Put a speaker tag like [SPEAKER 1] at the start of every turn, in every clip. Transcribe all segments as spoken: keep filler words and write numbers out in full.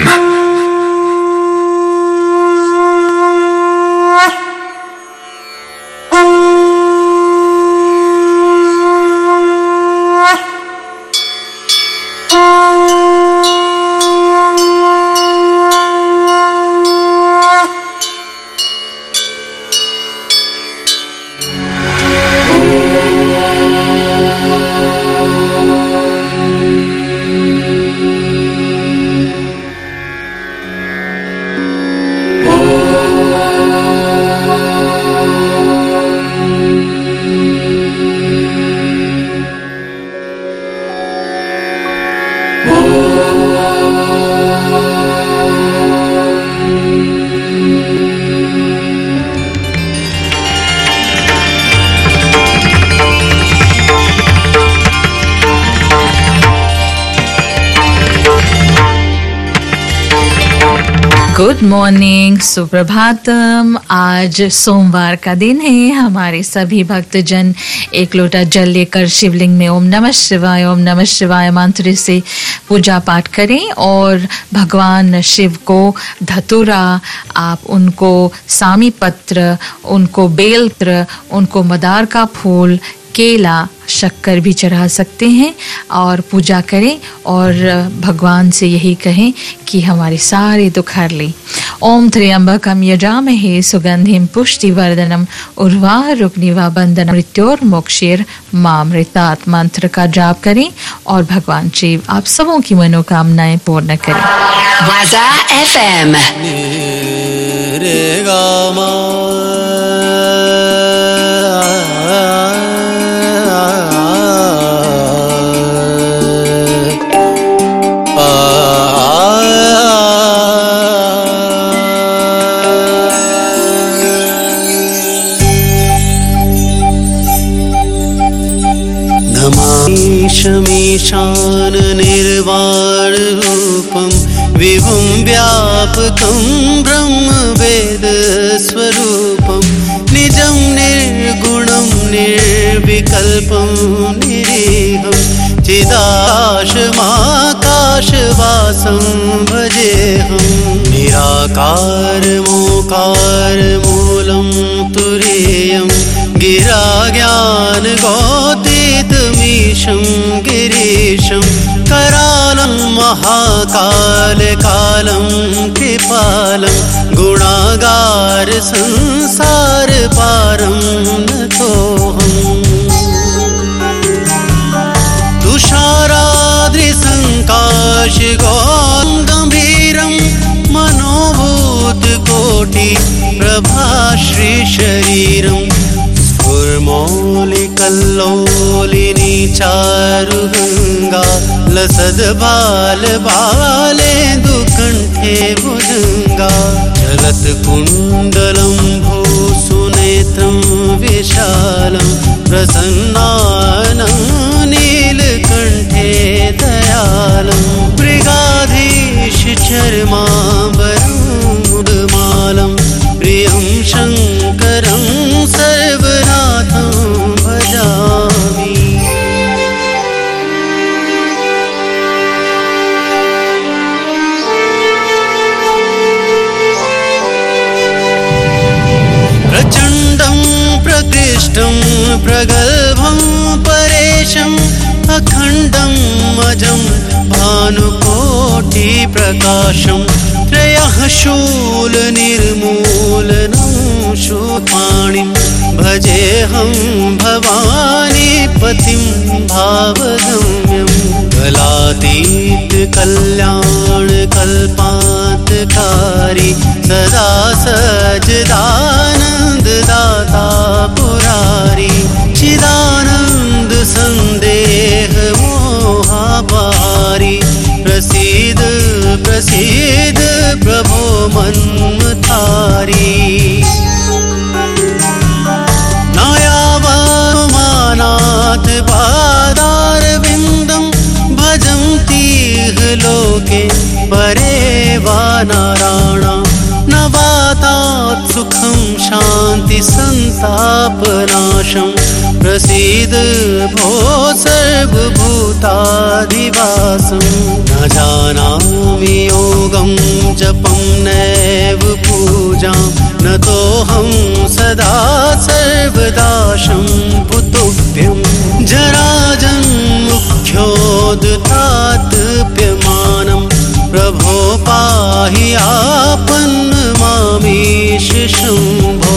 [SPEAKER 1] FM.
[SPEAKER 2] Good morning, Suprabhatam. आज सोमवार का दिन है। हमारे सभी भक्तजन एक लोटा जल लेकर शिवलिंग में ओम नमः शिवाय ओम नमः शिवाय मंत्र से पूजा पाठ करें और भगवान शिव को धतूरा, आप उनको सामी पत्र, उनको बेलपत्र, उनको मदार का फूल, केला, शक्कर भी चढ़ा सकते हैं और पूजा करें और भगवान से यही कहें कि हमारे सारे दुख हर ले। ओम त्र्यंबकम यजामहे सुगंधिम पुष्टिवर्धनम उर्वारुकनिवा बंधनम मृत्योर्मोक्षेर मामृतात् मंत्र का जाप करें और भगवान शिव आप सबों की मनोकामनाएं पूर्ण करें।
[SPEAKER 3] वाजा एफएम।
[SPEAKER 4] ईशान निर्वाण रूपम विभुं व्यापकं ब्रह्म वेद स्वरूपम निजं निर्गुणं निर्विकल्पं निरीहं चिदाकाशमाकाशवासं भजेऽहं निराकार मोकार मूलं तुरीयं गिरा ज्ञान गौतीतमीशं गिरीशं करालं महाकाल कालं कृपालं गुणागार संसार पारं नतोऽहम् तुषाराद्रिसङ्काशगौं गम्भीरं मनोभूतकोटि प्रभाश्री शरीरं स्फुरमौलिकल्लोलिनी चारुगङ्गा लसद्बाल बालेन्दुकण्ठे भुजङ्गा चलत्कुण्डलं भूसुनेत्रं विशालं प्रसन्नानं नीलकण्ठे दयालं मृगाधीश चर्माम्बरं मुदमालं प्रियं शङ्करं सर्वनाथं भजामि। प्रचण्डं प्रकृष्टं प्रगल्भं परेशम् अखण्डं अजं भानुकोटिप्रकाशं त्रयः शूलनिर्मूलनं शूलपाणिं भजेऽहं भवानीपतिं भावगम्यं कलातीत कल्याण कल्पान्तकारी सदा सच्चिदानन्ददाता पुरारी चिदानन्द संदेह मोहापारी प्रसीद प्रसीद प्रभो मन्मथारी नायावमानात् पादारविन्दं भजन्ति लोके परे वा नारायणा न प्रभातात् सुखं शान्ति सन्तापनाशं प्रसीद भो सर्वभूताधिवासं न जानामि योगं जपं नैव पूजां न तोऽहं सदा सर्वदा शम्भुतुभ्यं जराजन्मुख्योद्धातप्यमानं प्रभो पाहि आपन्नमामीश शम्भो।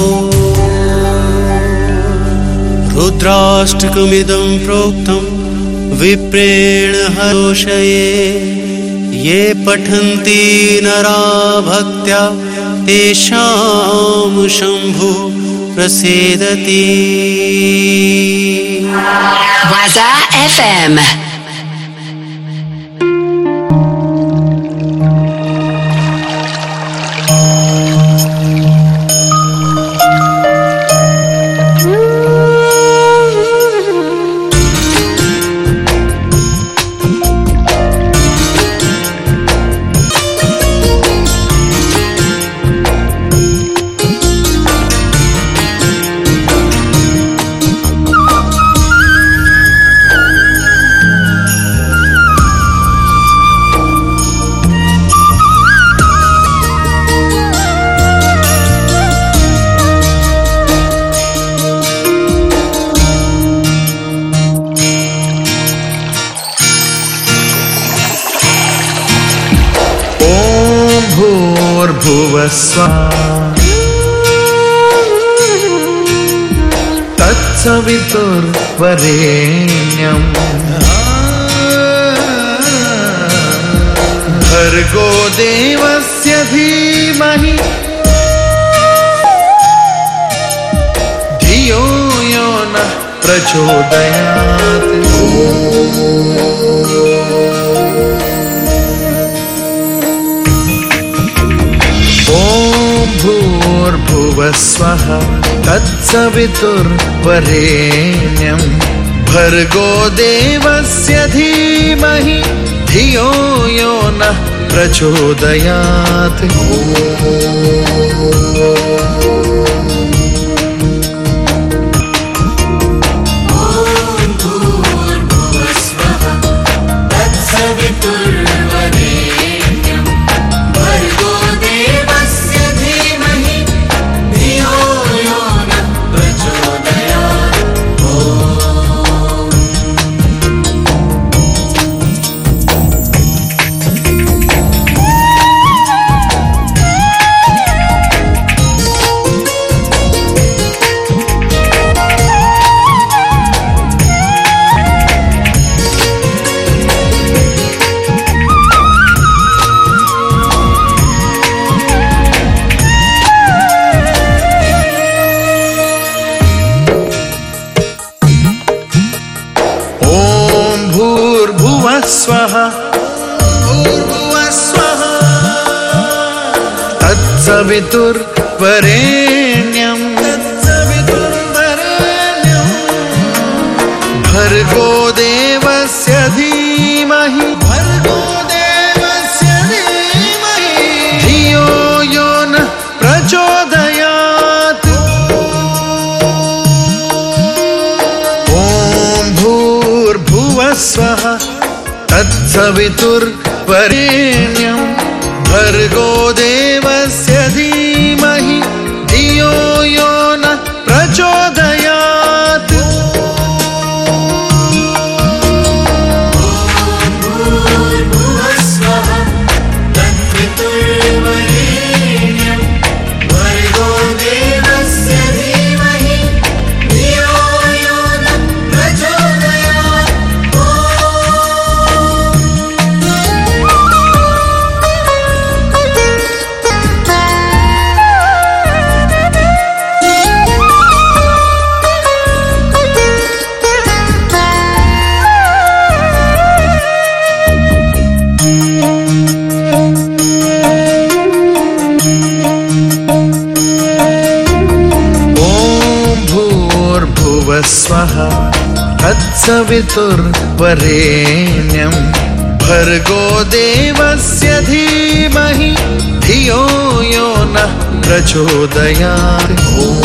[SPEAKER 4] रुद्राष्टकमिदं प्रोक्तं विप्रेण हरोषये ये पठन्ति नरा भक्त्या तेषां शम्भुः प्रसीदति।
[SPEAKER 3] Waza F M.
[SPEAKER 1] तत्सवितुर्वरेण्यं भर्गो देवस्य धीमहि धियो यो नः प्रचोदयात्। भूर्भुवस्वः तत्सवितुर्वरेण्यं भर्गो देवस्य धीमहि धियो यो नः प्रचोदयात्। तत्सवितुर्वरेण्यं भर्गो देवस्य धीमहि भर्गो देवस्य धीमहि धियो यो नः प्रचोदयात्। ॐ भूर्भुवस्वः तत्सवितुर्वरेण्यं भर्गो देवस्य धीमहि धियो यो नः प्रचोदयात्। स्वः तत्सवितुर्वरेण्यं भर्गो देवस्य धीमहि धियो यो नः प्रचोदयात्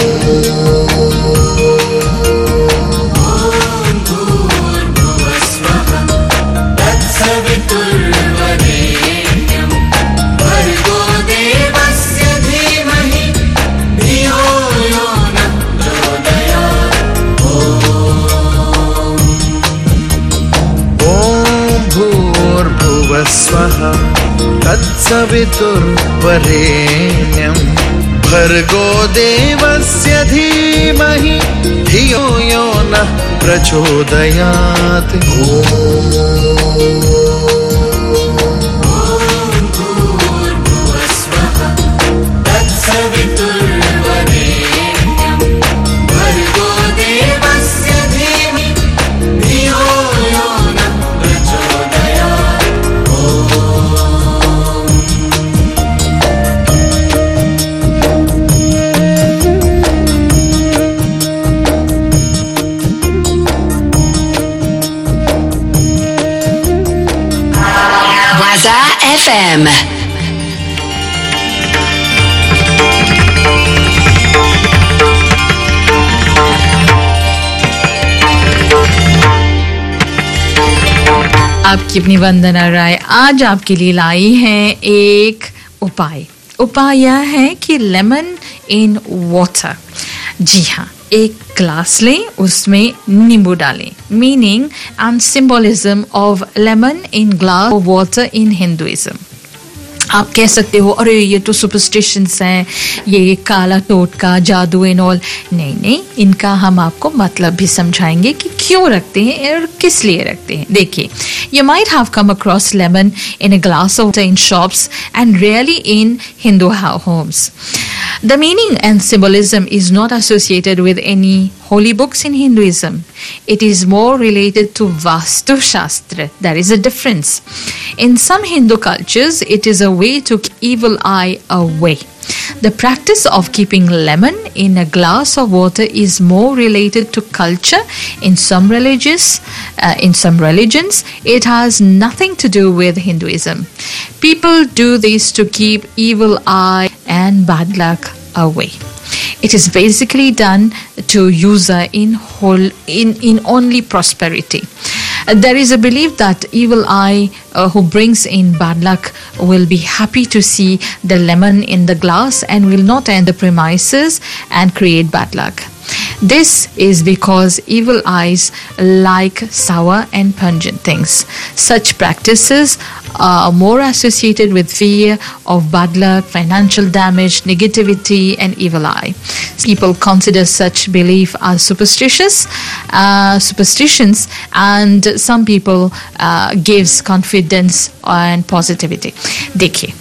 [SPEAKER 1] स्वः तत्सवितुर्वरेण्यं भर्गो देवस्य धीमहि धियो यो नः प्रचोदयात्
[SPEAKER 3] F M.
[SPEAKER 2] आपकी अपनी वंदना राय आज आपके लिए लाई है एक उपाय उपाय यह है कि लेमन इन वाटर। जी हाँ, एक ग्लास लें, उसमें नींबू डालें। Meaning and symbolism of lemon in glass of water in Hinduism. आप कह सकते हो अरे ये तो सुपरस्टिशंस हैं, ये काला टोटका जादू एंड ऑल। नहीं नहीं, इनका हम आपको मतलब भी समझाएंगे कि क्यों रखते हैं और किस लिए रखते हैं। देखिए, you might have come across lemon in a glass of water in shops and rarely in Hindu homes. The meaning and symbolism is not associated with any holy books in Hinduism. It is more related to Vastu Shastra. There is a difference. In some Hindu cultures, it is a way to keep evil eye away. The practice of keeping lemon in a glass of water is more related to culture. In some religious, uh, in some religions, it has nothing to do with Hinduism. People do this to keep evil eye and bad luck away. It is basically done to user in whole in, in only prosperity. Uh, there is a belief that evil eye uh, who brings in bad luck will be happy to see the lemon in the glass and will not enter the premises and create bad luck. This is because evil eyes like sour and pungent things. Such practices are more associated with fear of bad luck, financial damage, negativity, and evil eye. People consider such belief as superstitious, uh, superstitions, and some people uh, gives confidence and positivity. देखिए,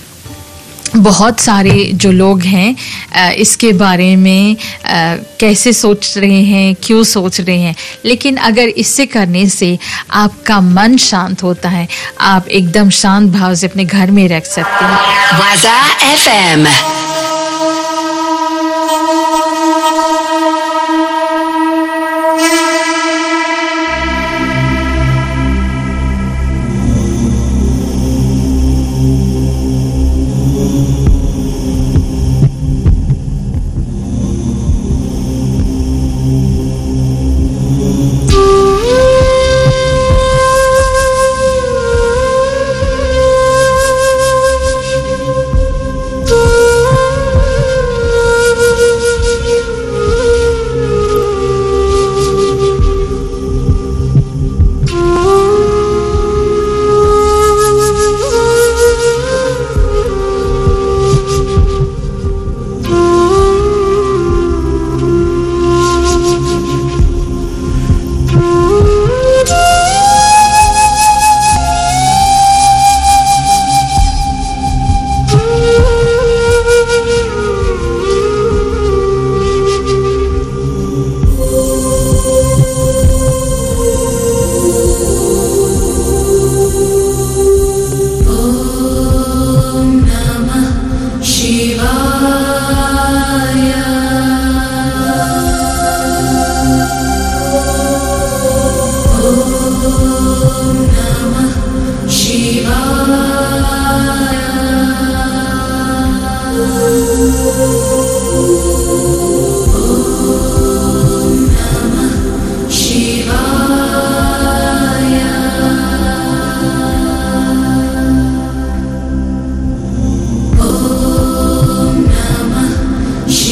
[SPEAKER 2] बहुत सारे जो लोग हैं इसके बारे में कैसे सोच रहे हैं, क्यों सोच रहे हैं, लेकिन अगर इससे करने से आपका मन शांत होता है, आप एकदम शांत भाव से अपने घर में रख सकते हैं।
[SPEAKER 3] Waza F M.
[SPEAKER 5] Shiva.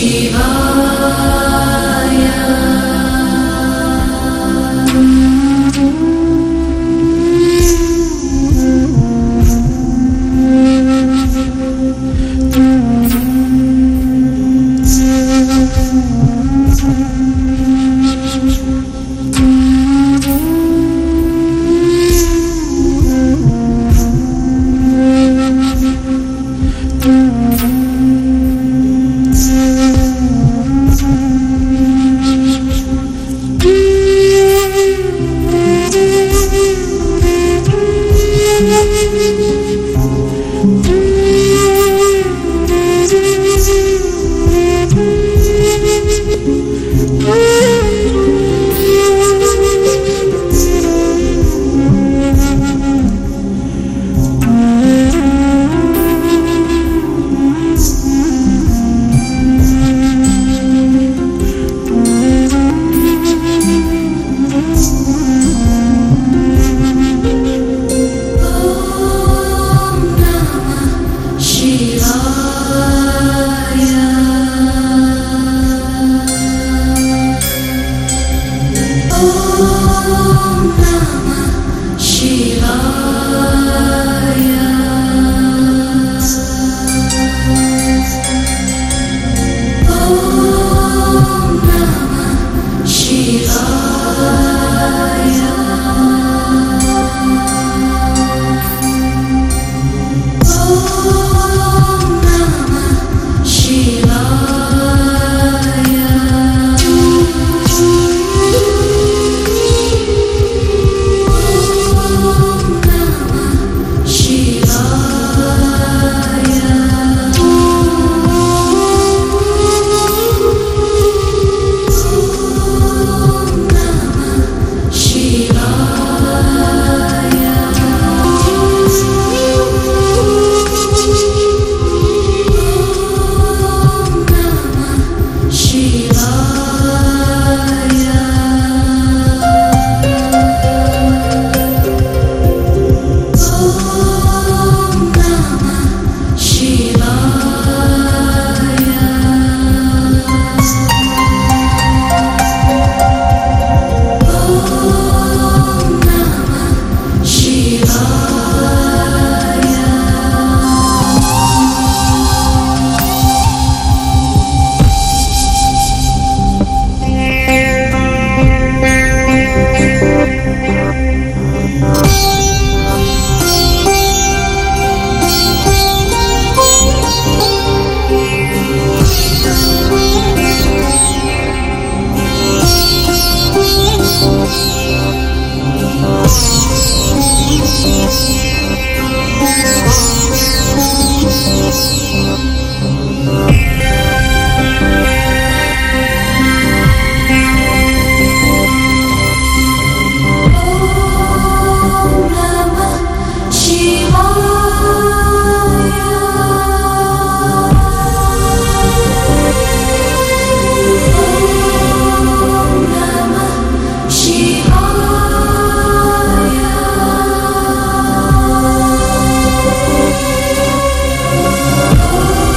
[SPEAKER 5] Oh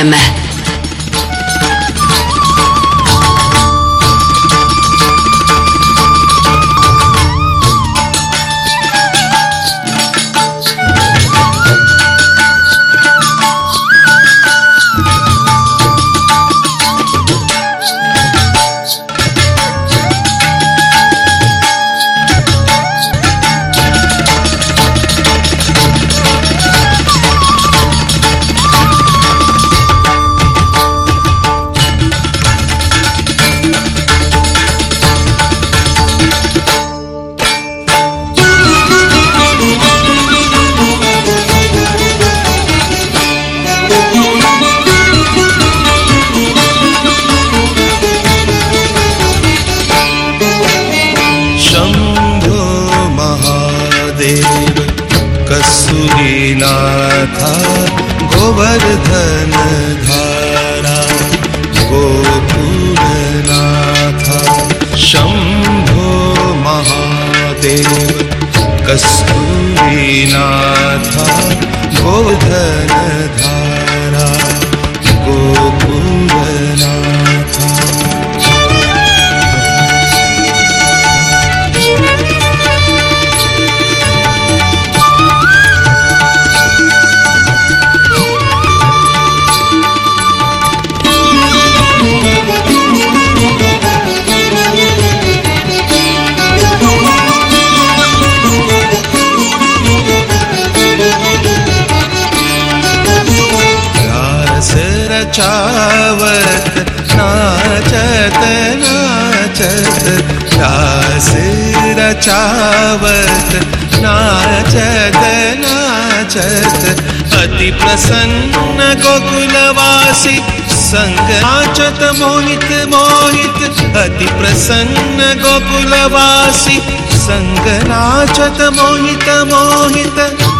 [SPEAKER 3] M.
[SPEAKER 1] Govardhan धारा गोकुलनाथ शंभो महादेव कस्तूरीनाथ गोवर्धन धारा गोकुलनाथ। रचावत नाचत नाचत रास रचावत नाचत नाचत अति प्रसन्न गोकुलवासी संग नाचत मोहित मोहित अति प्रसन्न गोकुलवासी संग नाचत मोहित मोहित।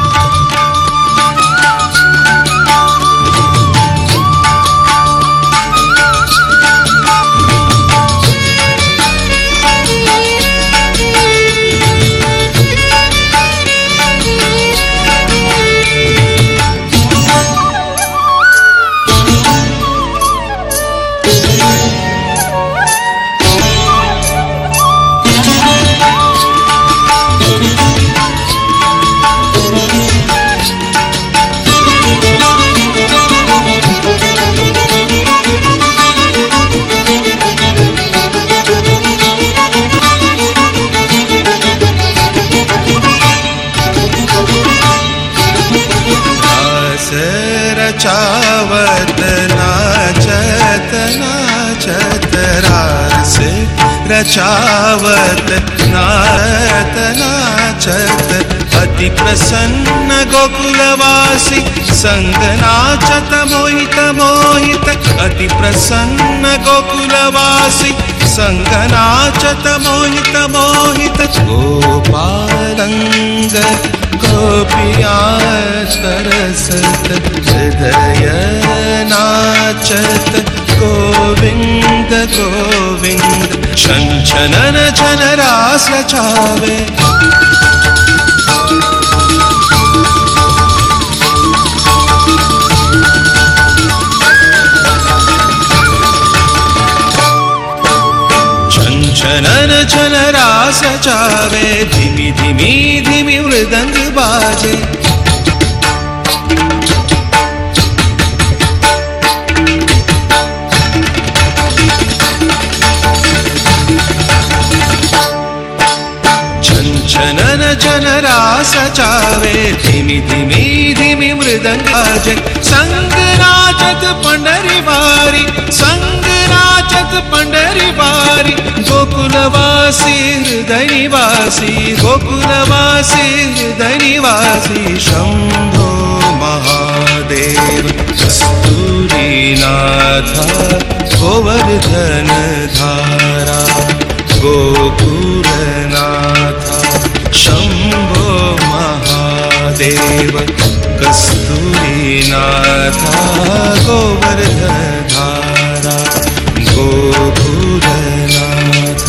[SPEAKER 1] रचावत नाचत नाचत रास रचावत नाचत नाचत अति प्रसन्न गोकुलवासी संग नाचत मोहित मोहित अति प्रसन्न गोकुलवासी संग नाचत मोहित मोहित। गोपालंग गोपिया सरसत हृदय नाचत गोविंद गोविंद छन छनन छन रास रचावे। छनन छन रास रचावे धिमी धिमी धिमी मृदंग बाजे। छन छनन छन रास रचावे धिमी धिमी धिमी मृदंग बाजे। संग नाचत पंडरी वारी संग नाचत पंडरी वारी गोकुलवासी हृदय निवासी गोकुलवासी हृदय निवासी शंभो महादेव कस्तूरीनाथ गोवर्धन धारा गोकुलनाथ शंभो महादेव कस्तूरीनाथ गोवर्धन धारा गोकुलनाथ।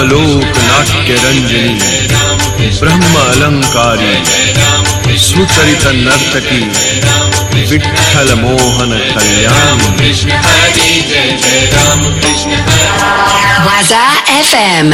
[SPEAKER 1] ब्रह्मलोक नाट्य रंजनी ब्रह्म अलंकारी सुचरित नर्तकी Vitthal Mohan Kalyani.
[SPEAKER 3] Waza F M.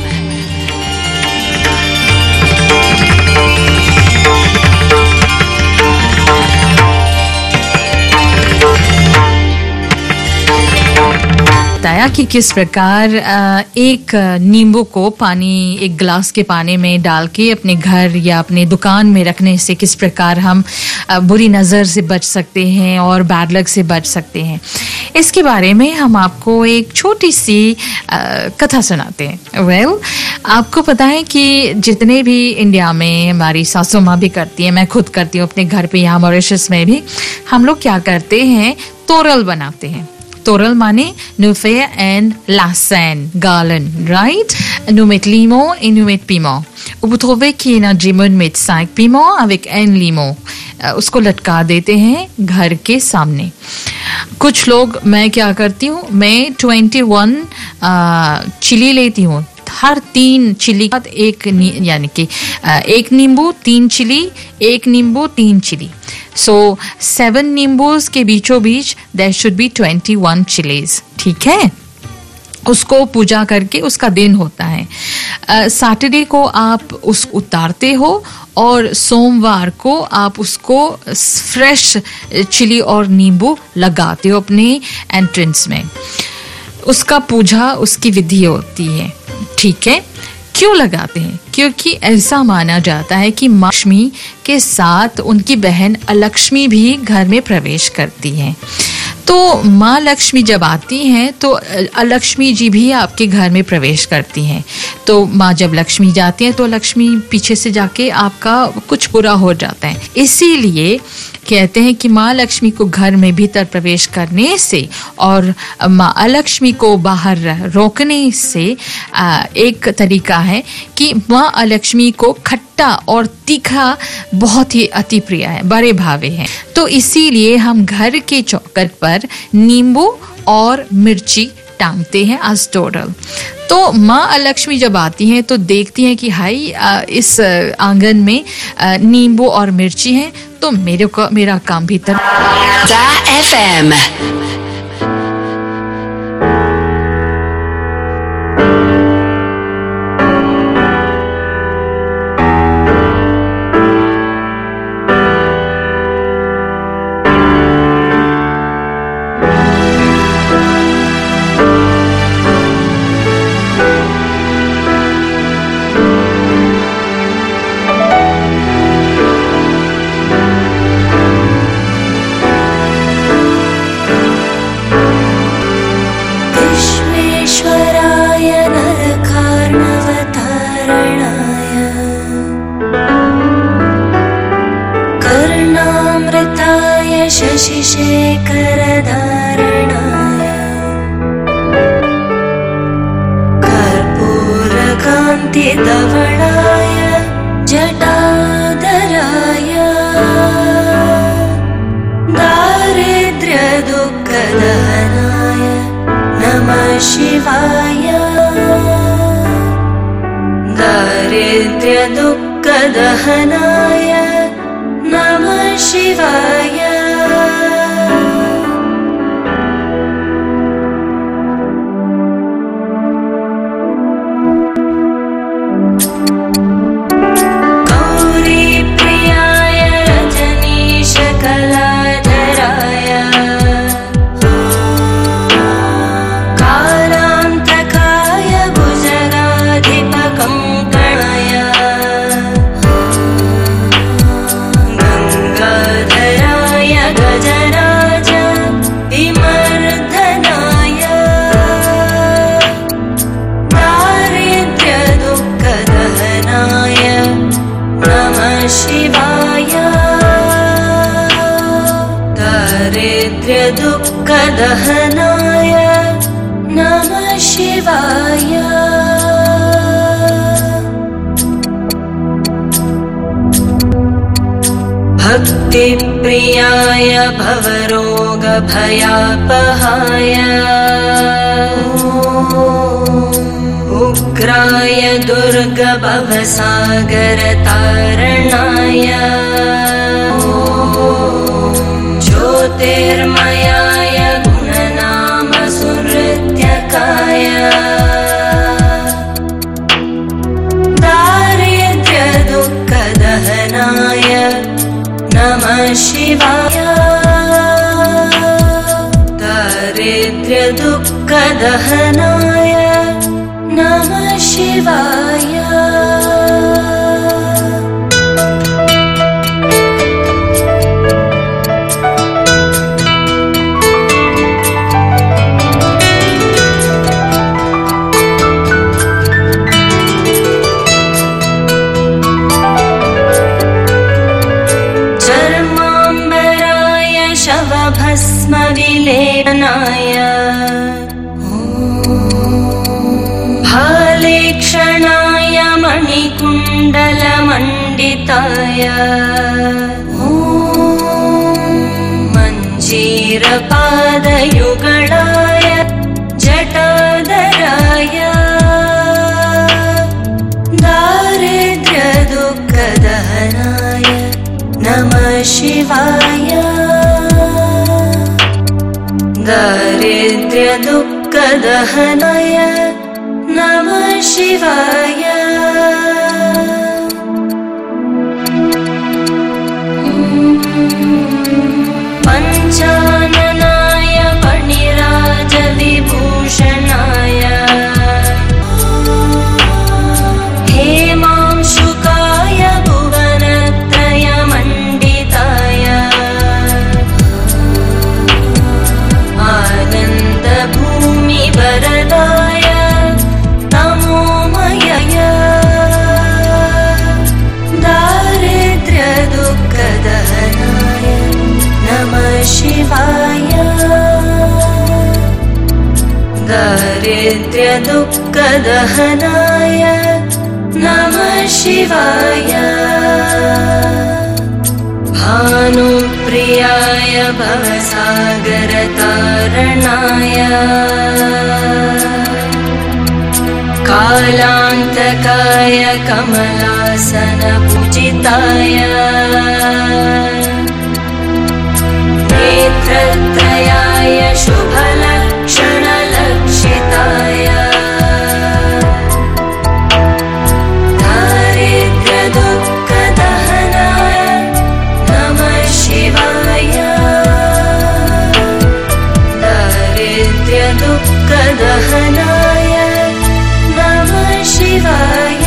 [SPEAKER 2] बताया कि किस प्रकार एक नींबू को पानी एक गिलास के पानी में डाल के अपने घर या अपने दुकान में रखने से किस प्रकार हम बुरी नज़र से बच सकते हैं और बैड लक से बच सकते हैं। इसके बारे में हम आपको एक छोटी सी कथा सुनाते हैं। वेल well, आपको पता है कि जितने भी इंडिया में हमारी सासू माँ भी करती है, मैं खुद करती हूँ अपने घर पे, यहाँ मॉरिशस में भी हम लोग क्या करते हैं, तोरल बनाते हैं। Toral माने Nufea and Lassen Garland, right? Nous met limon et nous met piment. Vous trouvez qu'il y a un limon met cinq piments avec un limon. उसको लटका देते हैं घर के सामने। कुछ लोग, मैं क्या करती हूँ, मैं इक्कीस चिली लेती हूँ। हर तीन चिली का एक यानी कि एक नींबू तीन चिली, एक नींबू तीन चिली। सो सेवन नींबूज के बीचों बीच there should be twenty one chillies. ठीक है, उसको पूजा करके उसका दिन होता है। सैटरडे को आप उस उतारते हो और सोमवार को आप उसको फ्रेश चिली और नींबू लगाते हो अपने एंट्रेंस में। उसका पूजा, उसकी विधि होती है। ठीक है, क्यों लगाते हैं? क्योंकि ऐसा माना जाता है कि माँ लक्ष्मी के साथ उनकी बहन अलक्ष्मी भी घर में प्रवेश करती हैं। तो माँ लक्ष्मी जब आती हैं तो अलक्ष्मी जी भी आपके घर में प्रवेश करती हैं। तो माँ जब लक्ष्मी जाती हैं तो लक्ष्मी पीछे से जाके आपका कुछ बुरा हो जाता है। इसीलिए कहते हैं कि माँ लक्ष्मी को घर में भीतर प्रवेश करने से और माँ अलक्ष्मी को बाहर रोकने से एक तरीका है कि माँ अलक्ष्मी को खट्टा और तीखा बहुत ही अति प्रिय है, बड़े भावे हैं। तो इसीलिए हम घर के चौखट पर नींबू और मिर्ची टांगते हैं आज टोरल। तो माँ अलक्ष्मी जब आती हैं तो देखती हैं कि हाई इस आंगन में नींबू और मिर्ची हैं, तो मेरे को मेरा काम भीतर।
[SPEAKER 3] F M.
[SPEAKER 5] दहनाय नमः शिवाय। भक्ति प्रियाय भवरोग भयापहाय। उग्राय दुर्गभवसागरतारणाय ज्योतिर्मयाय गुणनामसुनृत्यकाय दारिद्र्यदुःखदहनाय नमः शिवाय दारिद्र्यदुःखदहनाय नमः शिवाय चर्माम्बराय शवभस्मविलेपनाय क्षणाय मणिकुण्डलमण्डिताय मञ्जीरपादयुगणाय जटाधराय दारिद्र्यदुःखदहनाय नमः शिवाय दारिद्र्यदुःखदहनाय नमः शिवाय पञ्चाननाय फणिराजविभूषणाय हेमांशुकाय भुवनत्रयमण्डिताय आनन्दभूमिवरदाय शिवाय दारिद्र्यदुःखदहनाय नमः शिवाय भानुप्रियाय भवसागरतारणाय कालान्तकाय कमलासनपूजिताय नेत्रत्रयाय शुभलक्षणलक्षिताय दारिद्र्यदुःखदहनाय नमः शिवाय दारिद्र्यदुःखदहनाय नमः शिवाय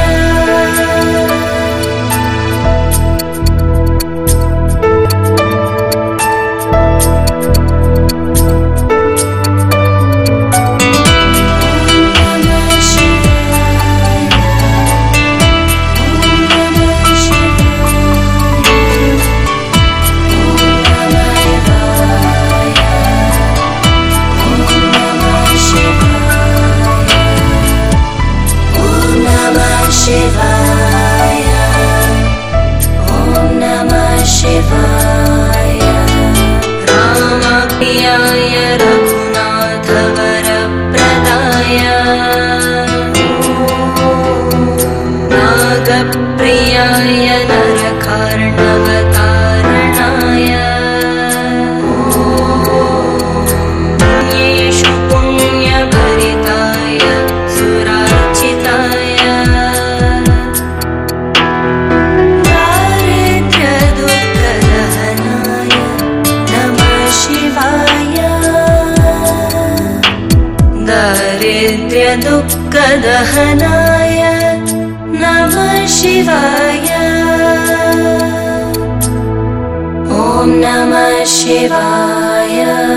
[SPEAKER 5] रामप्रियाय रघुनाथवरप्रदाय नागप्रियाय नरकार्णवतारणाय पुण्येषु पुण्यभरिताय सुरार्चिताय दारिद्र्यदुःखदहनाय नमः शिवाय ॐ नमः शिवाय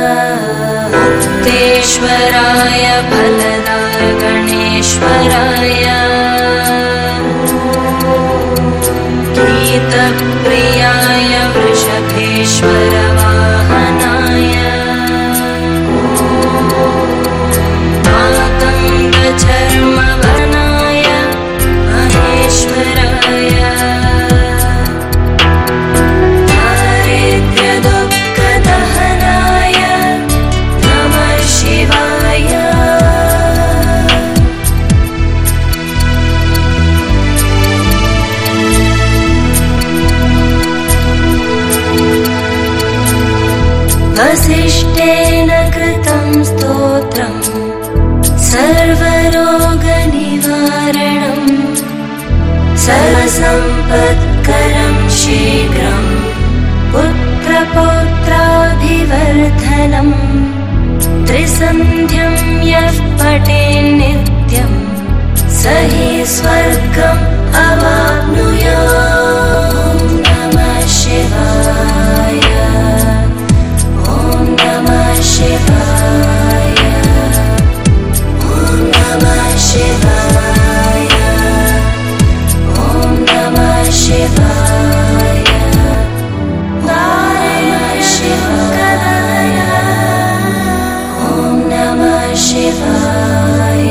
[SPEAKER 5] मुक्तेश्वराय फलदाय गणेश्वराय गीतप्रियाय वृषभेश्वर वाहनाय चर्मवर्णाय महेश्वराय दारिद्र्यदुःखदहनाय नमः शिवाय वसिष्ठेन कृतं स्तोत्रम् सर्वरोगनिवारणम् सर्वसम्पत्करं शीघ्रम् पुत्रपौत्राभिवर्धनम् त्रिसन्ध्यं यः पठेन्नित्यम् स हि स्वर्गम् अवाप्नुयात्। नमः शिवाय। ॐ नमः शिवाय। ॐ नमः शिवाय। ॐ नमः शिवाय। नमः शिवाय। ॐ नमः शिवाय।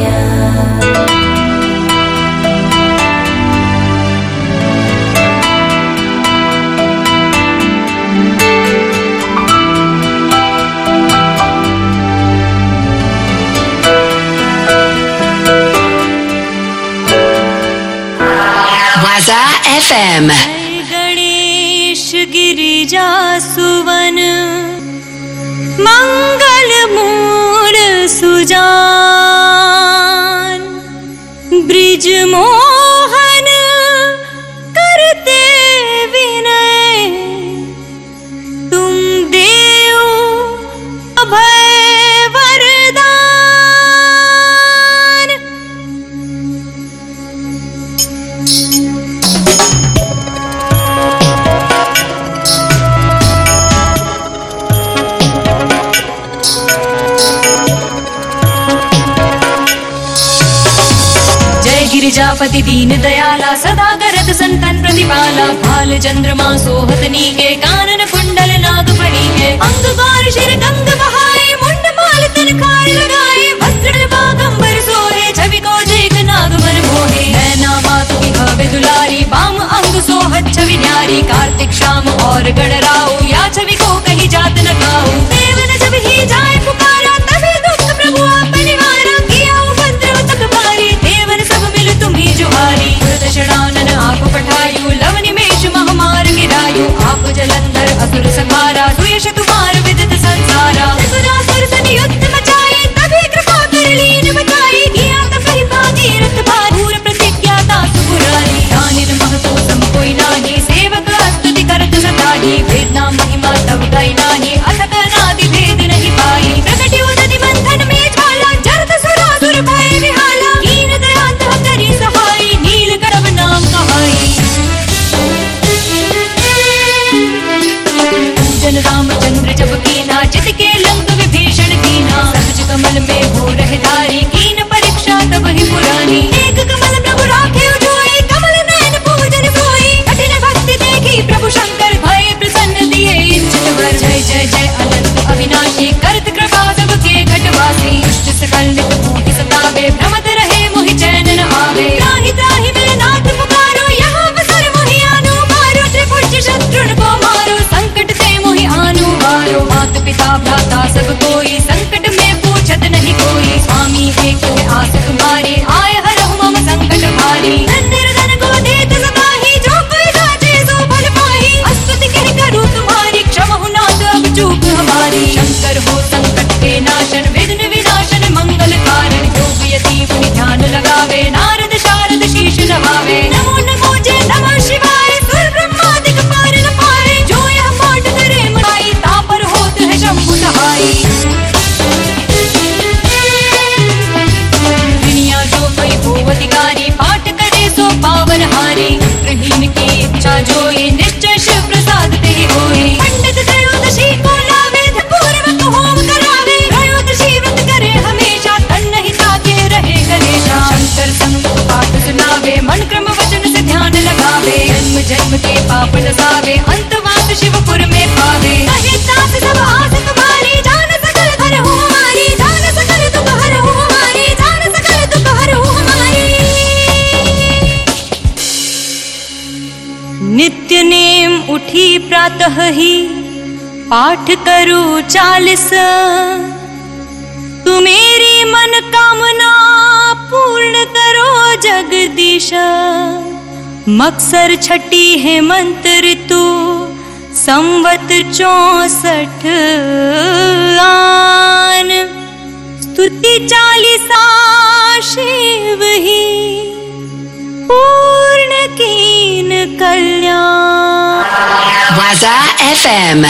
[SPEAKER 3] Waza F M.
[SPEAKER 5] Ganesh Girija सुवन मंगल मूल सुजान ब्रिज मोहन करते विनय तुम देव अभय वरदान। गिरिजापति दीन दयाला सदा करत संतन प्रतिपाला भाल चंद्रमा सोहत नीके कानन कुंडल नाग फणी के अंग गौर शिर गंग बहाए मुंड माल तन खार लगाए वस्त्र बागंबर सोहे छवि को देख नाग मन मोहे नैना मातु की भावे दुलारी बाम अंग सोहत छवि न्यारी कार्तिक शाम और गणराऊ या छवि को कहीं जात न खाऊ देवन जब ही जाए पुकारा तभी दुख प्रभु आप निवारा किया उपद्रव तक भारी देवन सब मिल तुम्ही जुहारी दशणानन आप पठायु लव निमेष महामार गिरायु आप जलंधर असुर संहारा सुयश तुम्हार विदित संसारा त्रिपुरासुर सन युद्ध मचाए तभी कृपा कर लीन बचाई किया तब ही भागीरथ भार प्रतिज्ञा तासु पुरारी दानिर महतो सम कोई नाही सेवक स्तुति करत सदाही वेद नाम महिमा तब गाई नाही अथक अनादि भेद नहीं पाई प्रकट उदधि मंथन में ज्वाला जरत सुरासुर भय विहाला कीन दया तह करी सहाई नील गढ़व नाम कहाई। पूजन रामचंद्र जब कीना चित के लंक विभीषण कीना सबज कमल में हो रहे धारी कीन परीक्षा तब ही पुरानी एक कमल प्रभु राखे उठोई कमल नयन पूजन सोई कठिन भक्ति देखी प्रभु शंकर भय प्रसन्न दिए इच्छित वर जय जय जय अनंत अविनाशी करत कृपा सबके घटवासी दुष्ट सकल नित भूति सतावे भ्रमत रहे मोहि चैन न आवे त्राहि त्राहि मेरे नाथ पुकारो यहाँ अवसर मोहि आनो मारो त्रिभुज शत्रुन को मारो संकट से मोहि आनो मारो मात पिता भ्राता सब कोई संकट में पूछत नहीं कोई स्वामी एक है आस तुम्हारी आय हरहु मम संकट भारी धन निर्धन को देत सताही जो कोई साचे सो फल पाही स्तुति कह करूं तुम्हारी क्षमहु नाथ अब चूक हमारी शंकर हो संकट के नाशन विघ्न विनाशन मंगल कारण योग यति मुनि ध्यान लगावे नारद शारद शीश नवावे नमो नमो जय नमः शिवाय सुर ब्रह्मादिक पार न पाए जो यह पाठ करे माई तापर होत है शंभु सहाई। दुनिया जो कोई हो अधिकारी पाठ करे सो पावन हारी गृहीन की इच्छा जोई निश्चय शिव प्रसाद ते होई पंडित त्रयोदशी को लावे पूर्वक होम करावे त्रयोदशी व्रत करे हमेशा तन नहीं ताके रहे गणेशा शंकर संग पाठ सुनावे मन क्रम वचन से ध्यान लगावे जन्म जन्म के पाप नसावे अंतवास शिवपुर में पावे कहे दास सब आस तुम्हारी जान सकल घर हो हमारी जान सकल दुख हर हो हमारी जान सकल दुख हर हो हमारी। नित्य नेम उठी प्रातः ही पाठ करूं चालीस तू मेरी मन कामना पूर्ण करो जगदीश मकसर छठी है मंत्र तू संवत चौसठ आन स्तुति चालीसा शिव ही पूर्ण कीन कल्याण।
[SPEAKER 3] Waza F M.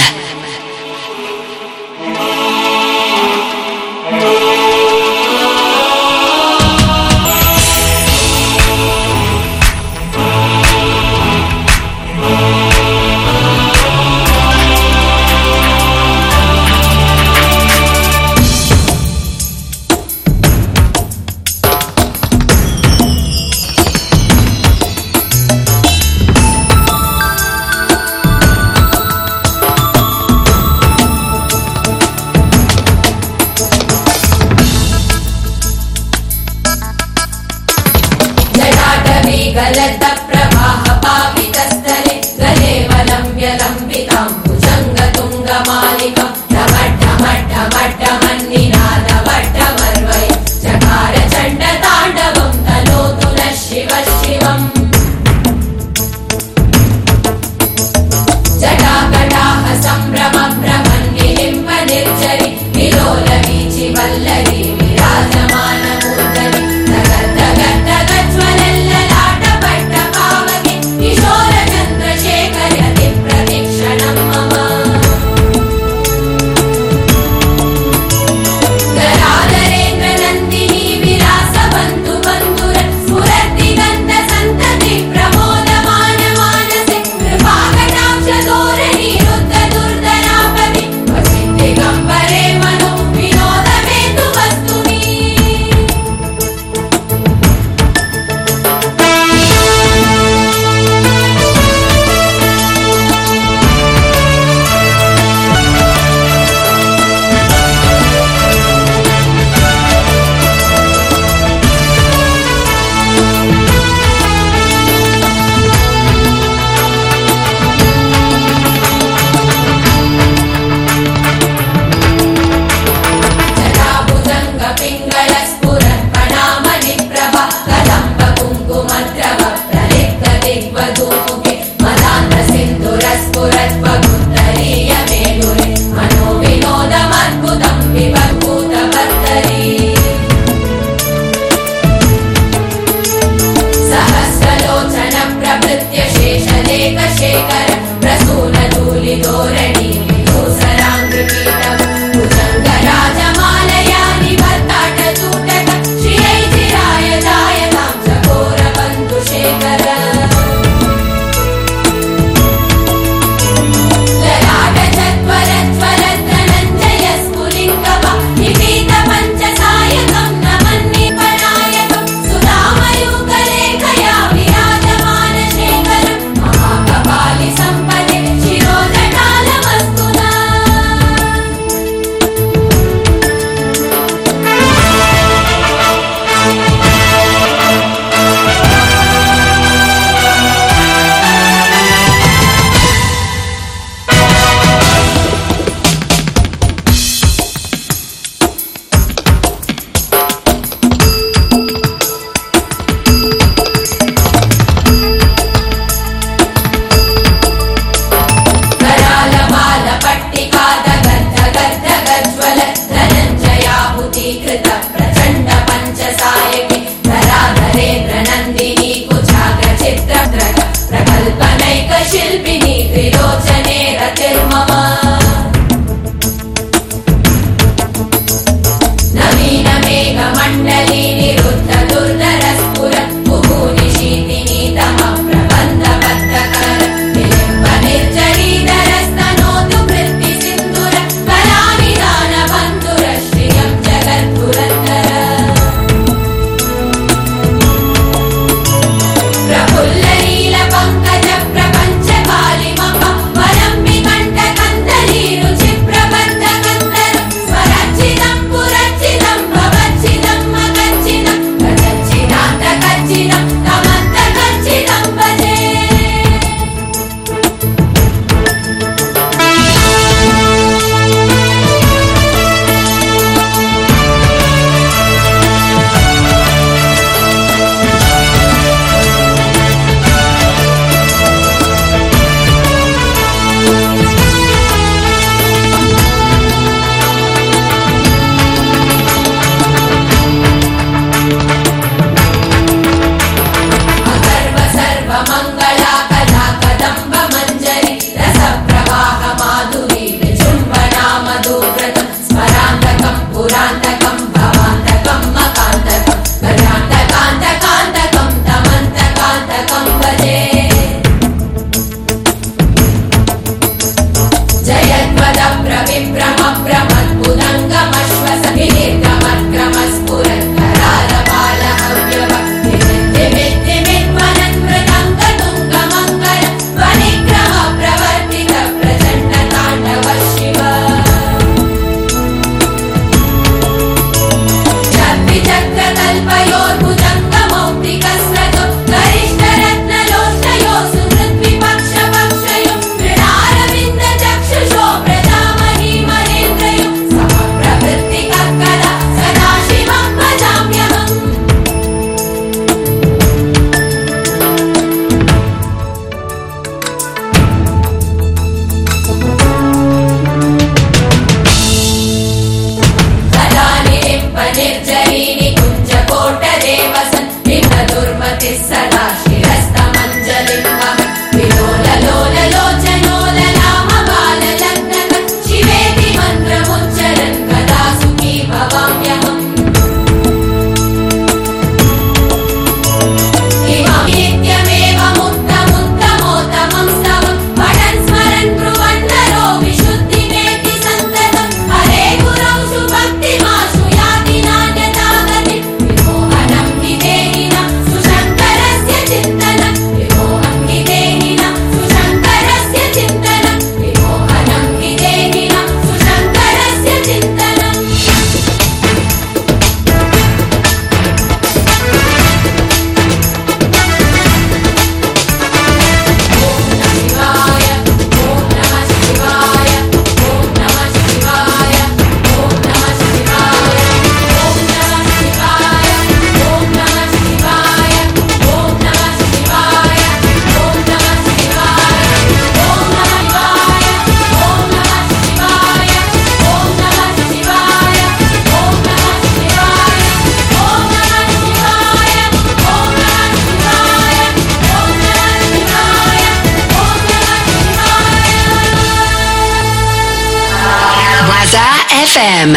[SPEAKER 3] F M.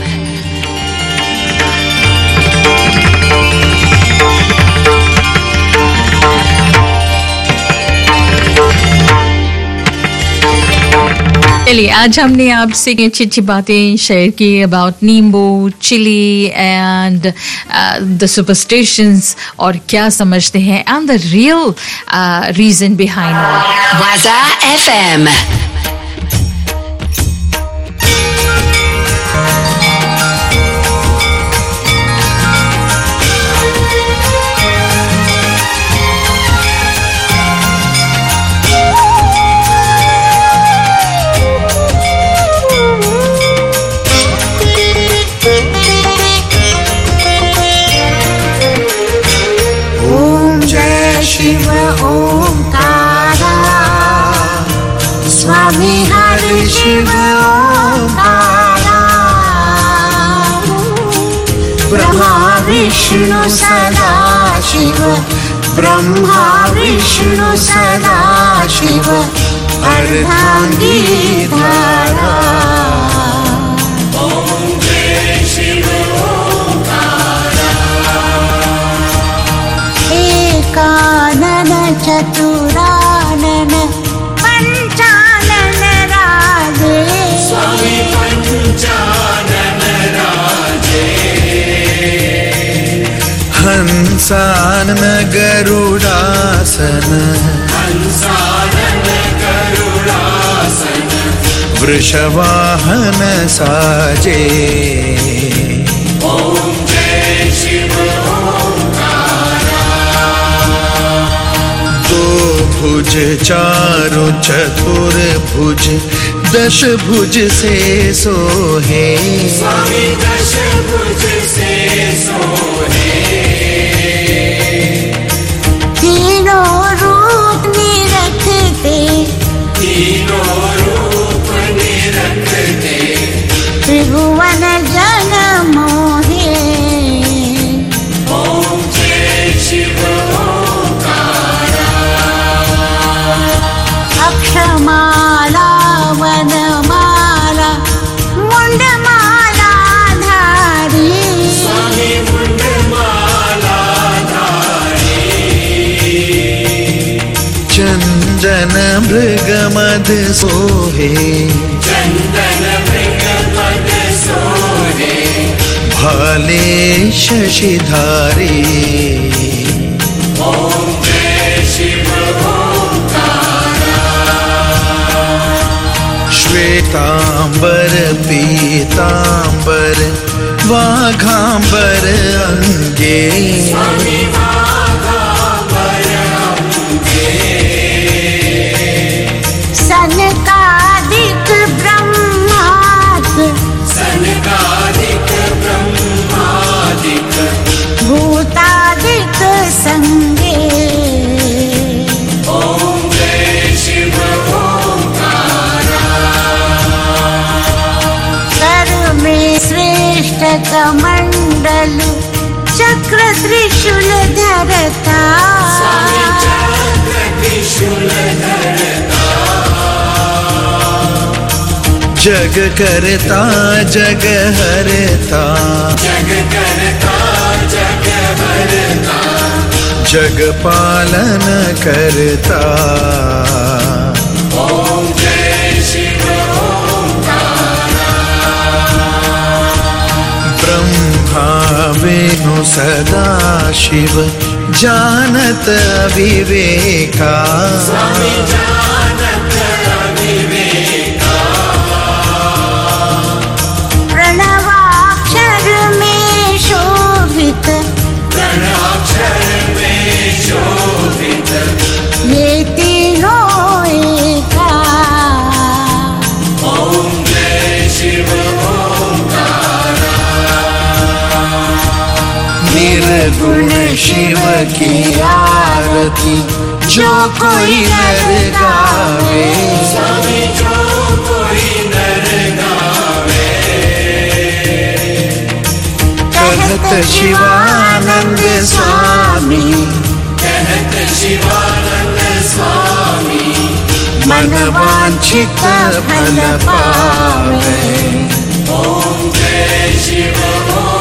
[SPEAKER 2] चलिए, आज हमने आपसे अच्छी अच्छी बातें शेयर की अबाउट नींबू, चिली एंड द सुपरस्टिशंस और क्या समझते हैं and the real reason behind it.
[SPEAKER 3] Waza F M.
[SPEAKER 6] Shiv Omkara स्वामी हरि शिव ओंकारा ब्रह्मा विष्णु सदा शिव ब्रह्मा विष्णु सदा शिव अर्धांगी धारा। कानन चतुरानन पंचानन राजे स्वामी पंचानन राजे
[SPEAKER 1] हंसानन गरुडासन
[SPEAKER 6] हंसानन गरुडासन
[SPEAKER 1] वृषवाहन साजे।
[SPEAKER 6] ओम जय शिव
[SPEAKER 1] भुज चारु चतुर भुज दश भुज से सोहे
[SPEAKER 6] स्वामी दश भुज से सोहे तीनों रूप निरखते तीनों रूप निरखते त्रिभुवन जन मोहे। ओम जय शिव अक्षमाला वनमाला मुंडमाला धारी स्वामी मुंडमाला धारी
[SPEAKER 1] चंदन मृगमद सोहे
[SPEAKER 6] चंदन मृगमद सोहे
[SPEAKER 1] भाले शशिधारी।
[SPEAKER 6] ओम जय शिव
[SPEAKER 1] श्वेतांबर पीतांबर वाघांबर अंगे
[SPEAKER 6] स्वामी वाघांबर अंगे सनकादिक ब्रह्मादिक सनकादिक ब्रह्मादिक भूतादिक संगे। ओम जय शिव श्रेष्ठ कमंडल चक्र त्रिशूल धरता चक्र त्रिशूल धरता
[SPEAKER 1] जग करता जग हरता
[SPEAKER 6] जग करता जग हरता
[SPEAKER 1] जग पालन करता।
[SPEAKER 6] ओम जय शिव
[SPEAKER 1] वेणु सदा शिव जानत अविवेका
[SPEAKER 6] स्वामी जानत अविवेका प्रणवाक्षर में शोभित प्रणवाक्षर में शोभित ये तीनों एका। ओम जय शिव
[SPEAKER 1] निर्गुण शिव की आरती जो कोई नर गावे
[SPEAKER 6] स्वामी जो कोई नर गावे
[SPEAKER 1] कहत शिवानंद स्वामी
[SPEAKER 6] कहत शिवानंद स्वामी
[SPEAKER 1] मन वांछित फल पावे।
[SPEAKER 6] ओम जय शिव ओम